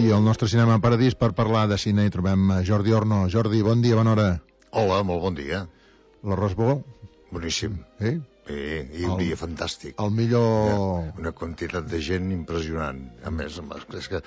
I al nostre cinema paradís per parlar de cine hi trobem Jordi Orno. Jordi, bon dia, bona hora. Hola, molt bon dia. L'arròs bo? Boníssim. Eh? I un dia fantàstic. El millor... Una quantitat de gent impressionant. A més, és que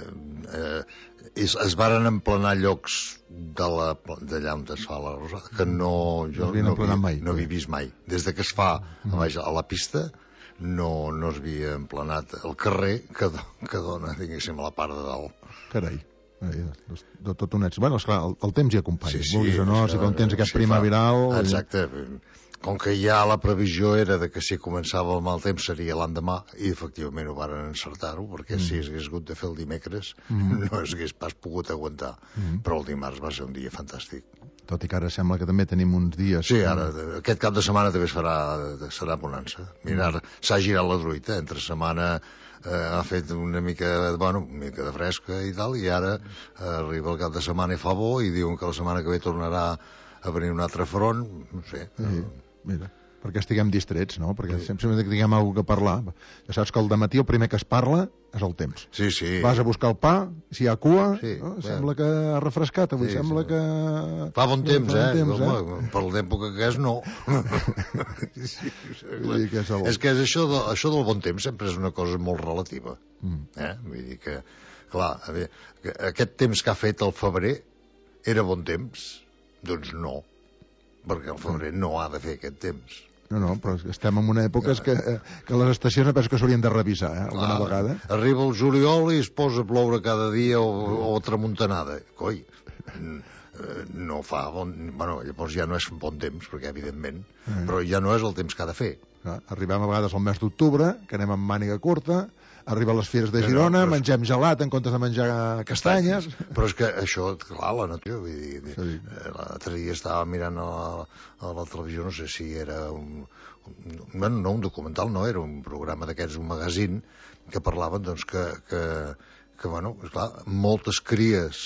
es varen emplenar llocs d'allà on es fa l'arròs que jo no havia vist mai. Des de que es fa a la pista no es havia emplenat el carrer que dona, diguéssim, a la part de dalt. Carai. De tot un èxit. Bueno, esclar, el temps hi acompanya. Vulguis o no, si quan tens aquest primaveral... Exacte. Com que ja la previsió era de que si començava el mal temps seria l'endemà, i efectivament ho varen encertar-ho, perquè si hagués hagut de fer el dimecres no s'hagués pas pogut aguantar. Però el dimarts va ser un dia fantàstic. Tot i que ara sembla que també tenim uns dies... Sí, ara, aquest cap de setmana també serà bonança. Mira, ara s'ha girat la truita, entre setmana ha fet una mica de fresca i tal, i ara arriba el cap de setmana i fa bo, i diuen que la setmana que ve tornarà a venir un altre front, no sé... Mira, perquè estiguem distrets, no? Perquè sempre que tinguem alguna que parlar. Ja saps que al dematí el primer que es parla és el temps. Sí, sí. Vas a buscar el pa, si hi ha cua, sembla que ha refrescat avui, sembla que... Fa bon temps, Home, per l'època que és, no. És que això del bon temps sempre és una cosa molt relativa. Vull dir que, clar, aquest temps que ha fet el febrer era bon temps? Doncs no. Perquè el febrer no ha de fer aquest temps. No, però estem en una època que les estacions penso que s'haurien de revisar, alguna vegada. Arriba el juliol i es posa a ploure cada dia o tramuntanada. Coi, no fa bon... Bueno, llavors ja no és bon temps, perquè evidentment, però ja no és el temps que ha de fer. Arribem a vegades al mes d'octubre, que anem amb màniga curta, arriba a les fires de Girona, mengem gelat en comptes de menjar castanyes... Però és que això, clar, la natura... L'altre dia estava mirant a la televisió, no sé si era un documental, no, era un programa d'aquests, un magazín, que parlaven, doncs, que bueno, esclar, moltes cries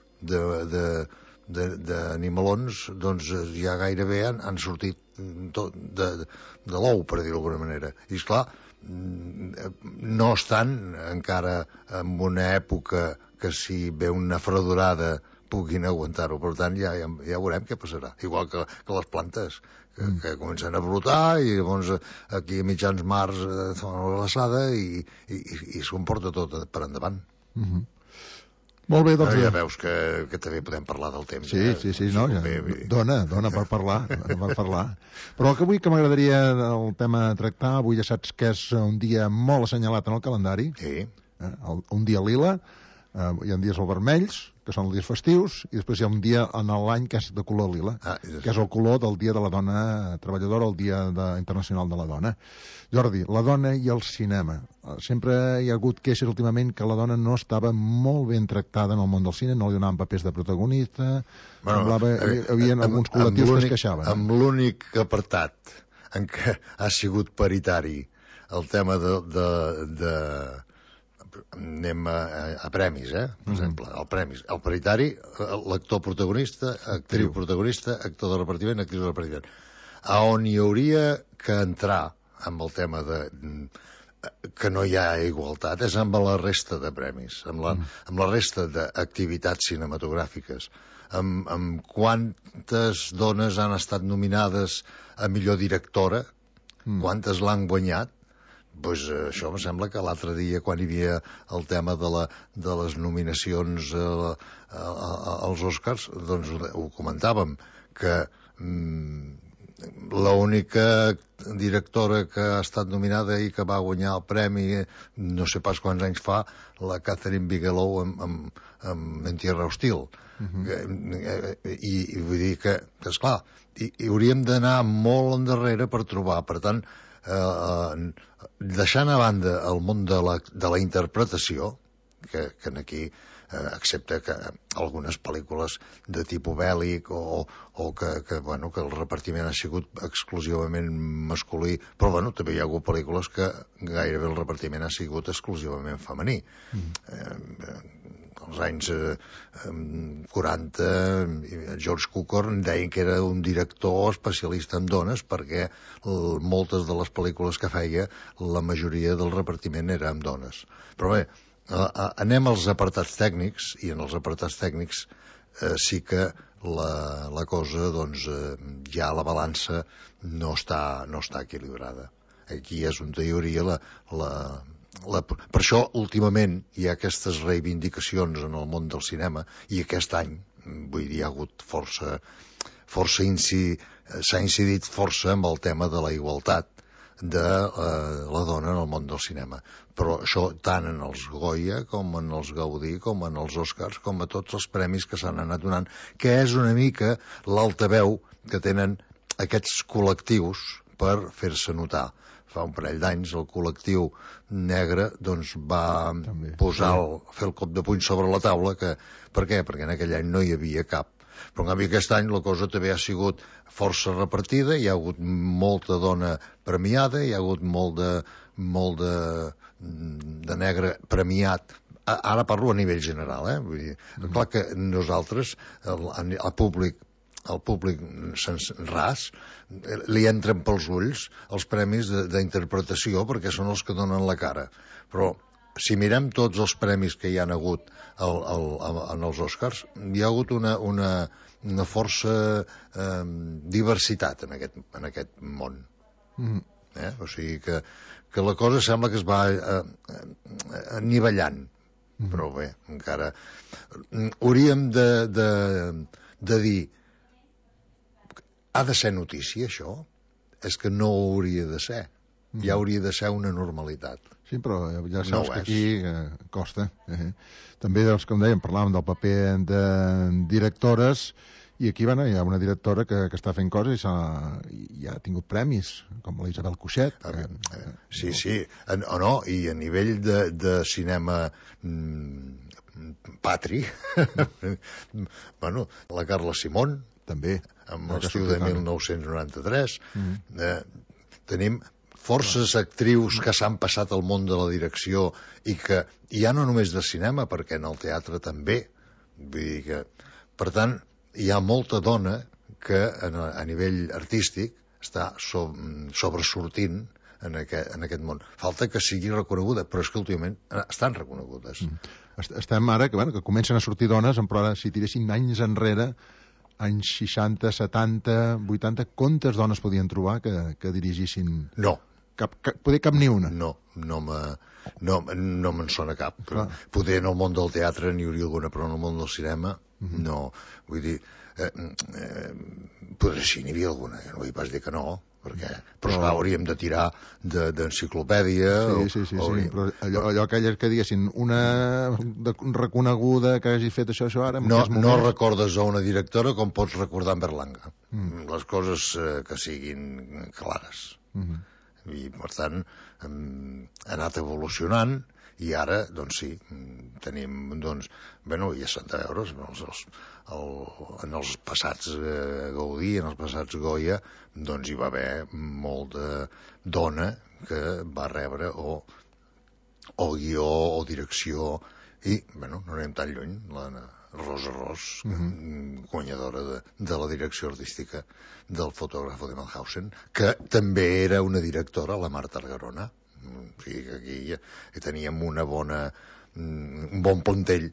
d'animalons, doncs, ja gairebé han sortit de l'ou, per dir-ho d'alguna manera. I, esclar, no estan encara en una època que si ve una fredorada puguin aguantar-ho. Per tant, ja veurem què passarà. Igual que les plantes, que comencen a brotar i llavors aquí a mitjans març fan una glaçada i es comporta tot per endavant. Molt bé, doncs... Ja veus que també podem parlar del temps. Sí, no, dona per parlar. Però el que avui que m'agradaria el tema a tractar, avui ja saps que és un dia molt assenyalat en el calendari, un dia lila, hi ha dies vermells, que són els dies festius, i després hi ha un dia en l'any que és de color lila, que és el color del Dia de la Dona Treballadora, el Dia Internacional de la Dona. Jordi, la dona i el cinema. Sempre hi ha hagut queixes últimament que la dona no estava molt ben tractada en el món del cine, no li donaven papers de protagonista, hi havia alguns col·lectius que es queixaven. Amb l'únic apartat en què ha sigut paritari el tema anem a premis, per exemple, el paritari, l'actor protagonista, actriu protagonista, actor de repartiment, actriu de repartiment. A on hi hauria que entrar amb el tema que no hi ha igualtat és amb la resta de premis, amb la resta d'activitats cinematogràfiques, amb quantes dones han estat nominades a millor directora, quantes l'han guanyat. Doncs això em sembla que l'altre dia, quan hi havia el tema de les nominacions als Oscars, doncs ho comentàvem, que l'única directora que ha estat nominada i que va guanyar el premi no sé pas quants anys fa, la Catherine Bigelow amb En Tierra Hostil. I vull dir que, esclar, hi hauríem d'anar molt endarrere per trobar. Per tant, deixant a banda el món de la interpretació, que aquí, excepte que algunes pel·lícules de tipus bèl·lic o que el repartiment ha sigut exclusivament masculí, però també hi ha hagut pel·lícules que gairebé el repartiment ha sigut exclusivament femení. Als anys 40, George Cukor deien que era un director especialista en dones perquè moltes de les pel·lícules que feia, la majoria del repartiment era amb dones. Però bé, Anem als apartats tècnics, i en els apartats tècnics sí que la cosa, doncs, ja la balança no està equilibrada. Aquí és on hi hauria per això, últimament, hi ha aquestes reivindicacions en el món del cinema, i aquest any, vull dir, hi ha hagut s'ha incidit força amb el tema de la igualtat de la dona en el món del cinema. Però això tant en els Goya com en els Gaudí com en els Oscars, com a tots els premis que s'han anat donant, que és una mica l'altaveu que tenen aquests col·lectius per fer-se notar. Fa un parell d'anys el col·lectiu negre doncs, va fer el cop de puny sobre la taula. Per què? Perquè en aquell any no hi havia cap. Però en canvi aquest any la cosa també ha sigut força repartida, hi ha hagut molta dona premiada, hi ha hagut molt de negre premiat. Ara parlo a nivell general, vull dir, clar que nosaltres, el públic ras, li entren pels ulls els premis d'interpretació perquè són els que donen la cara. Però si mirem tots els premis que hi han hagut en els Oscars, hi ha hagut una força diversitat en aquest món. O sigui que la cosa sembla que es va anivellant. Però bé, encara hauríem de dir, ha de ser notícia això? És que no ho hauria de ser. Ja hauria de ser una normalitat. Sí, però ja saps que aquí costa. També, com dèiem, parlàvem del paper de directores, i aquí hi ha una directora que està fent coses i ha tingut premis, com la Isabel Coixet. Sí, i a nivell de cinema patri, la Carla Simón, també, amb l'estiu de 1993, tenim forces actrius que s'han passat al món de la direcció i que ja no només de cinema, perquè en el teatre també. Vull dir que, per tant, hi ha molta dona que a nivell artístic està sobresortint en aquest món. Falta que sigui reconeguda, però és que últimament estan reconegudes. Estem ara que comencen a sortir dones, però ara si tiressin anys enrere, anys 60, 70, 80, quantes dones podien trobar que dirigissin? No. Poder cap ni una? No me'n sona cap. Poder en el món del teatre n'hi hauria alguna, però en el món del cinema no. Vull dir, potser sí, n'hi havia alguna, no vull pas dir que no, però hauríem de tirar d'enciclopèdia. Sí, però allò aquelles que diguessin una reconeguda que hagi fet això ara... No recordes a una directora com pots recordar en Berlanga. Les coses que siguin clares. I per tant ha anat evolucionant, i ara doncs sí, tenim ja s'han de veure en els passats Gaudí, en els passats Goya, doncs hi va haver molta dona que va rebre o guió o direcció, i no anem tan lluny, la Rosa Ros, guanyadora de la direcció artística del fotògrafo de Melhausen, que també era una directora, la Marta Argarona. O sigui que aquí teníem un bon plantell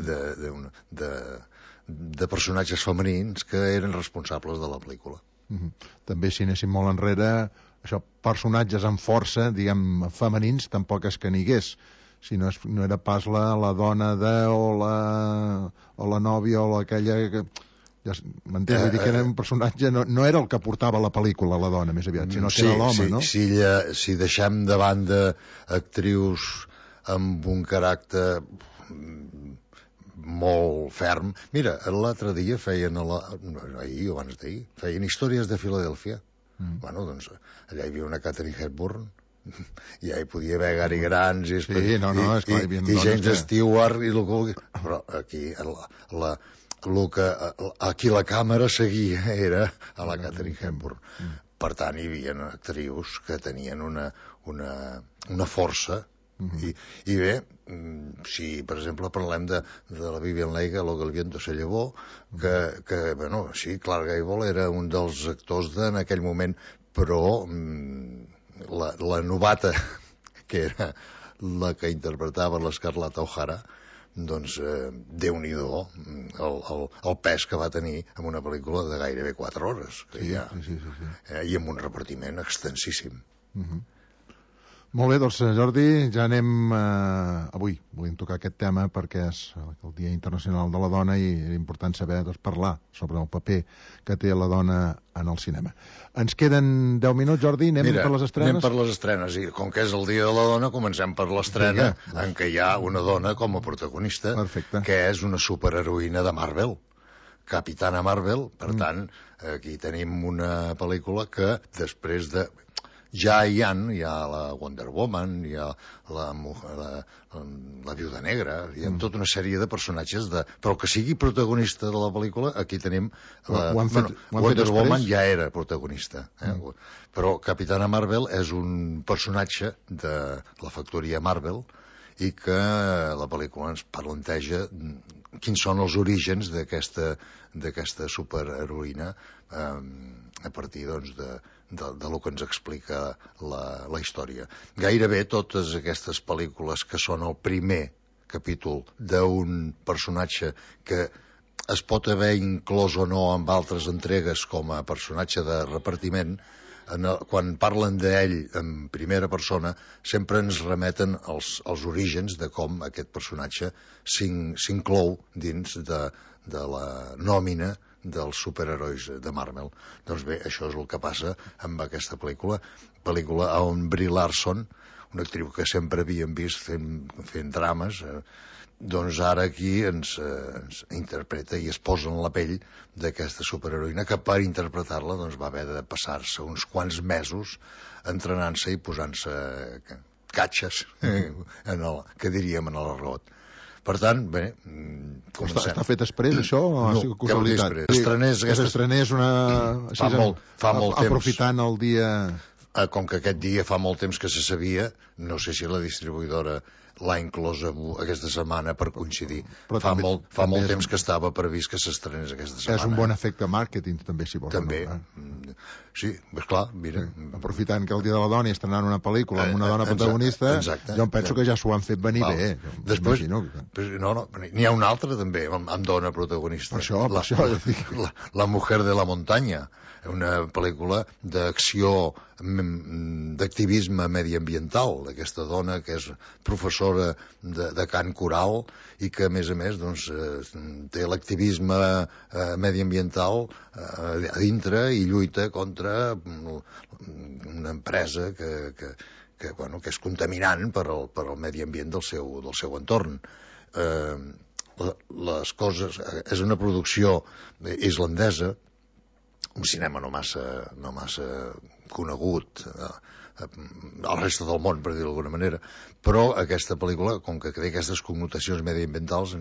de personatges femenins que eren responsables de la pel·lícula. També, si anéssim molt enrere, això, personatges amb força, diguem, femenins, tampoc és que n'hi hagués. Si no era pas la dona o la nòvia o aquella que... M'entens? Vull dir que era un personatge... No era el que portava la pel·lícula, la dona, més aviat, sinó que era l'home, no? Si deixem de banda actrius amb un caràcter molt ferm... Mira, l'altre dia feien, ahir o abans d'ahir, feien Històries de Filadèlfia. Doncs allà hi havia una Katharine Hepburn, ja hi podia haver Gary Grants i James Stewart i el que vulgui, però aquí la càmera seguia era a la Katharine Hepburn. Per tant, hi havia actrius que tenien una força. I bé, si per exemple parlem de la Vivien Leigh, Lo que el viento se llevó, que sí, Clark Gable era un dels actors en aquell moment, però la novata, que era la que interpretava l'Escarlata O'Hara, doncs Déu-n'hi-do el pes que va tenir en una pel·lícula de gairebé 4 hores. Sí. I amb un repartiment extensíssim. Molt bé, doncs Jordi, ja anem avui. Volem tocar aquest tema perquè és el Dia Internacional de la Dona i és important saber parlar sobre el paper que té la dona en el cinema. Ens queden 10 minuts, Jordi, anem per les estrenes? Anem per les estrenes, i com que és el Dia de la Dona, comencem per l'estrena en què hi ha una dona com a protagonista, que és una superheroïna de Marvel, Capitana Marvel. Per tant, aquí tenim una pel·lícula que després de... Ja hi ha la Wonder Woman, hi ha la Viuda Negra, hi ha tota una sèrie de personatges, però que sigui protagonista de la pel·lícula, aquí tenim... Wonder Woman ja era protagonista, però Capitana Marvel és un personatge de la factoria Marvel i que la pel·lícula ens planteja quins són els orígens d'aquesta superheroïna a partir doncs, de lo que ens explica la història. Gairebé totes aquestes pel·lícules que són el primer capítol d'un personatge que es pot haver inclòs o no amb altres entregues com a personatge de repartiment, quan parlen d'ell en primera persona sempre ens remeten als orígens de com aquest personatge s'inclou dins de la nòmina dels superherois de Marvel. Doncs bé, això és el que passa amb aquesta pel·lícula on Brie Larson, una actriu que sempre havíem vist fent drames, doncs ara aquí ens interpreta i es posa en la pell d'aquesta superheroïna que per interpretar-la doncs, va haver de passar-se uns quants mesos entrenant-se i posant-se catxes, que diríem en el robot. Per tant, bé, comencem. Està fet després, això? No, què vol dir després? S'estrenés una... Fa molt temps. Aprofitant el dia... Com que aquest dia fa molt temps que se sabia, no sé si la distribuïdora l'ha inclòs aquesta setmana per coincidir. Fa molt temps que estava previst que s'estrenés aquesta setmana. És un bon efecte màrqueting, també, si vols. També. Sí, és clar, mira. Aprofitant que el Dia de la Dona i estrenant una pel·lícula amb una dona protagonista, jo em penso que ja s'ho han fet venir bé. Després, n'hi ha una altra també, amb dona protagonista. Per això. La Mujer de la Montaña, una pel·lícula d'acció, d'activisme mediambiental, d'aquesta dona que és professora de cant coral i que, a més, doncs, té l'activisme mediambiental a dintre i lluita contra una empresa que és contaminant per al medi ambient del seu entorn. Les coses... És una producció islandesa, un cinema no massa conegut al resta del món, per dir-ho d'alguna manera, però aquesta pel·lícula, com que té aquestes connotacions mediambientals,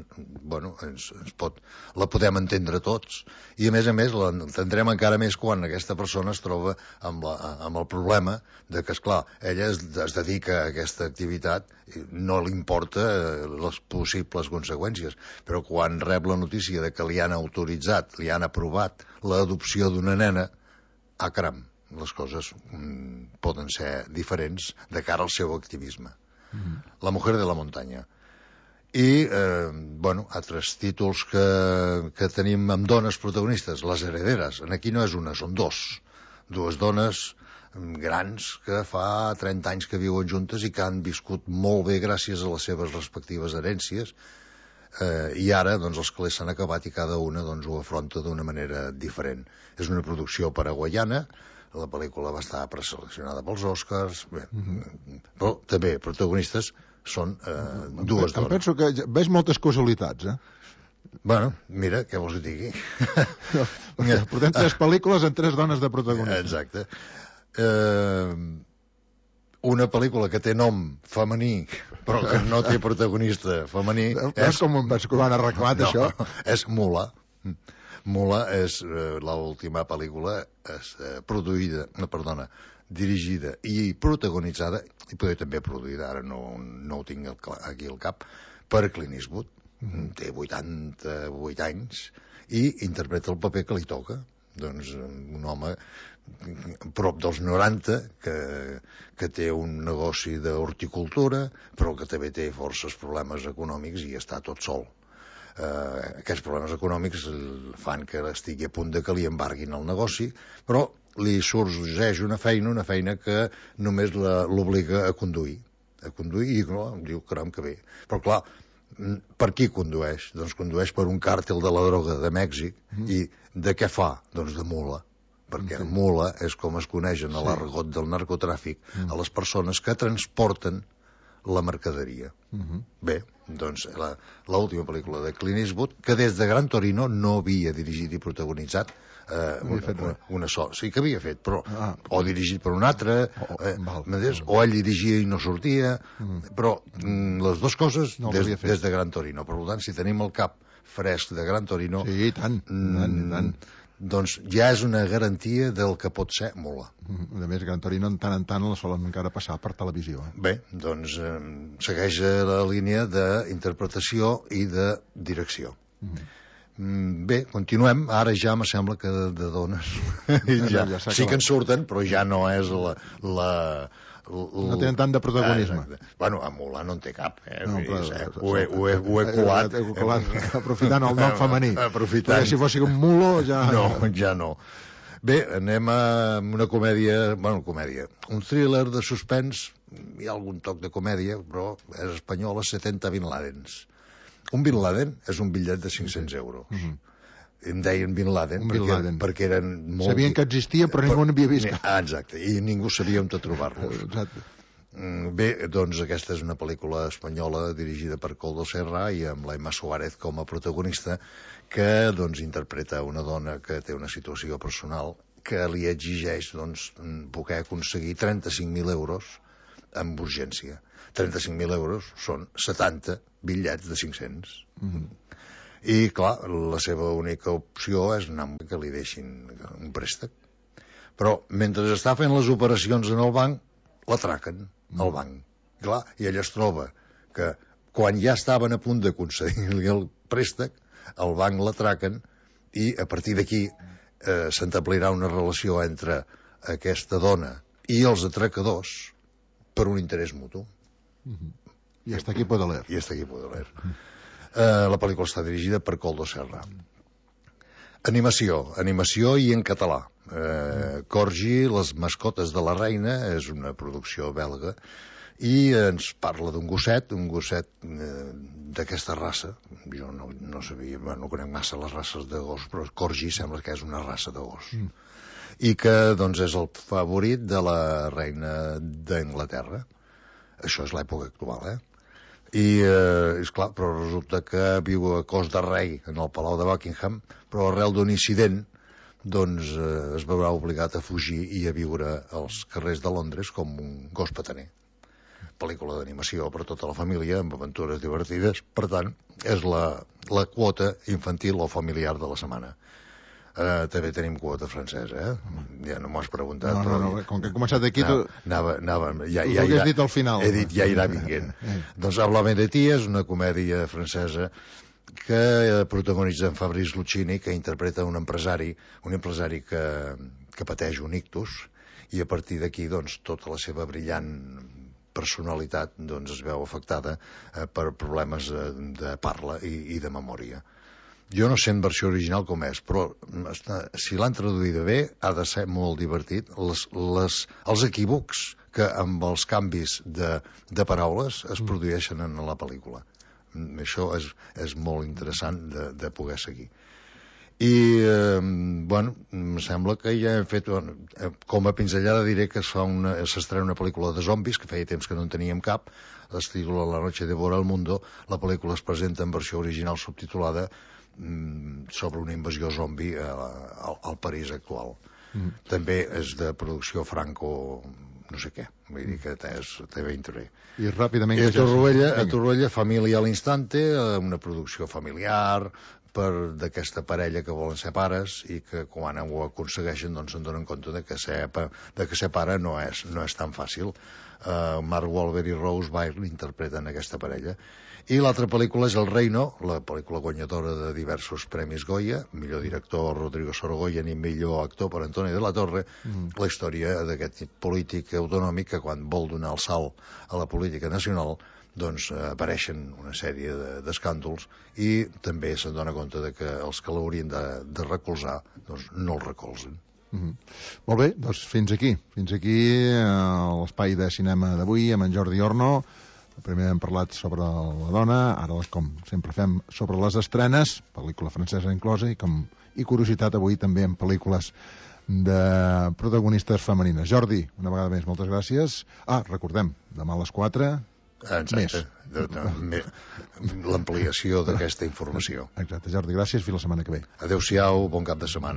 la podem entendre tots, i a més l'entendrem encara més quan aquesta persona es troba amb el problema de que, esclar, ella es dedica a aquesta activitat, no li importa les possibles conseqüències, però quan rep la notícia de que li han autoritzat, li han aprovat l'adopció d'una nena, caram, les coses poden ser diferents de cara al seu activisme. La Mujer de la Montaña. I, altres títols que tenim amb dones protagonistes, Les herederes. Aquí no és una, són dues dones grans que fa 30 anys que viuen juntes i que han viscut molt bé gràcies a les seves respectives herències, i ara doncs, els calés s'han acabat i cada una doncs, ho afronta d'una manera diferent. És una producció paraguaiana, la pel·lícula va estar preseleccionada pels Oscars, però també protagonistes són dues dones. Penso que veig moltes casualitats, Bueno, mira, què vols que digui? Portem 3 pel·lícules amb 3 dones de protagonistes. Exacte. Una pel·lícula que té nom femení, però que no té protagonista femení... És com ho han arreglat, això? És Mula. Mula és l'última pel·lícula dirigida i protagonitzada, i poder també produïda, ara no ho tinc aquí al cap, per Clint Eastwood. Té 88 anys i interpreta el paper que li toca. Doncs un home prop dels 90, que té un negoci d'horticultura, però que també té forces problemes econòmics i està tot sol. Aquests problemes econòmics fan que estigui a punt de que li embarguin el negoci, però li sorgeix una feina que només l'obliga a conduir i diu, caram, que bé. Però clar, per qui condueix? Doncs condueix per un càrtel de la droga de Mèxic. I de què fa? Doncs de mula, perquè mula és com es coneixen a l'argot del narcotràfic a les persones que transporten la mercaderia. Bé, doncs l'última pel·lícula de Clint Eastwood, que des de Gran Torino no havia dirigit i protagonitzat una sola. Sí que havia fet, però o dirigit per un altre, o ell dirigia i no sortia, però les dues coses des de Gran Torino. Per tant, si tenim el cap fresc de Gran Torino, sí, tant. Doncs ja és una garantia del que pot ser mula. A més, Gran Torino en tant la solen encara passar per televisió. Bé, doncs segueix la línia d'interpretació i de direcció. Bé, continuem. Ara ja me sembla que de dones sí que en surten, però ja no és no tenen tant de protagonisme. Bueno, a Mulan no en té cap. Ho he colat. Aprofitant el nom femení. Perquè si fos un mulo ja... No, ja no. Bé, anem a una comèdia, un thriller de suspens, hi ha algun toc de comèdia, però és espanyola, 70 Bin Ladens. Un Bin Laden és un bitllet de 500 euros. Em deien Bin Laden perquè eren molt... Sabien que existia, però ningú n'havia vist. Exacte, i ningú sabia on trobar-los. Exacte. Bé, doncs aquesta és una pel·lícula espanyola dirigida per Koldo Serra i amb la Emma Suárez com a protagonista, que doncs interpreta una dona que té una situació personal que li exigeix poder aconseguir 35.000 euros amb urgència. 35.000 euros són 70 bitllets de 500. I, clar, la seva única opció és anar que li deixin un préstec. Però mentre està fent les operacions en el banc, l'atraquen al banc. Clar, i ella es troba que quan ja estaven a punt de concedir-li el préstec, el banc l'atraquen i a partir d'aquí s'entablirà una relació entre aquesta dona i els atracadors per un interès mutu. I hasta aquí puedo leer. La pel·lícula està dirigida per Koldo Serra. Animació i en català. Corgi, les mascotes de la reina, és una producció belga, i ens parla d'un gosset d'aquesta raça. Jo no sabia, no conec massa les races de gos, però Corgi sembla que és una raça de gos. I que, doncs, és el favorit de la reina d'Anglaterra. Això és l'època actual, I, esclar, però resulta que viu a cos de rei en el Palau de Buckingham, però arrel d'un incident doncs es veurà obligat a fugir i a viure als carrers de Londres com un gos petaner. Pel·lícula d'animació per tota la família, amb aventures divertides. Per tant, és la quota infantil o familiar de la setmana. També tenim quota francesa, Ja no m'ho has preguntat. No, com que he començat aquí... Anava, ja ho hagués dit al final. He dit, ja irà vinguent. Doncs Hablame de ti és una comèdia francesa que protagonitza en Fabrice Lucchini, que interpreta un empresari que pateix un ictus, i a partir d'aquí doncs, tota la seva brillant personalitat es veu afectada per problemes de parla i de memòria. Jo no sé en versió original com és, però si l'han traduïda bé ha de ser molt divertit. Els equívocs que amb els canvis de paraules es produeixen en la pel·lícula. Això és molt interessant de poder seguir. I, em sembla que ja hem fet... Com a pinzellada diré que s'estrena una pel·lícula de zombis, que feia temps que no en teníem cap, es titula La noche devora el mundo. La pel·lícula es presenta en versió original subtitulada sobre una invasió zombi al París actual. També és de producció franco no sé què, vull dir que té ben bé. I ràpidament... A Torroella, Família a l'instante, una producció familiar, d'aquesta parella que volen ser pares i que quan ho aconsegueixen doncs se'n donen compte de que ser pare no és tan fàcil. Mark Wahlberg i Rose Byrne interpreten aquesta parella. I l'altra pel·lícula és El Reino, la pel·lícula guanyadora de diversos premis Goya, millor director Rodrigo Sorogoyen i millor actor per Antoni de la Torre, la història d'aquest polític autonòmic que quan vol donar el salt a la política nacional doncs apareixen una sèrie d'escàndols i també se'n dona compte de que els que l'haurien de recolzar doncs no el recolzen. Molt bé, doncs fins aquí l'espai de cinema d'avui amb en Jordi Orno. Primer hem parlat sobre la dona, ara com sempre fem sobre les estrenes, pel·lícula francesa inclosa, i curiositat avui també en pel·lícules de protagonistes femenines. Jordi, una vegada més, moltes gràcies. Recordem, demà a les 4 exacte, l'ampliació d'aquesta informació. Exacte, Jordi, gràcies, fins la setmana que ve. Adéu-siau, bon cap de setmana.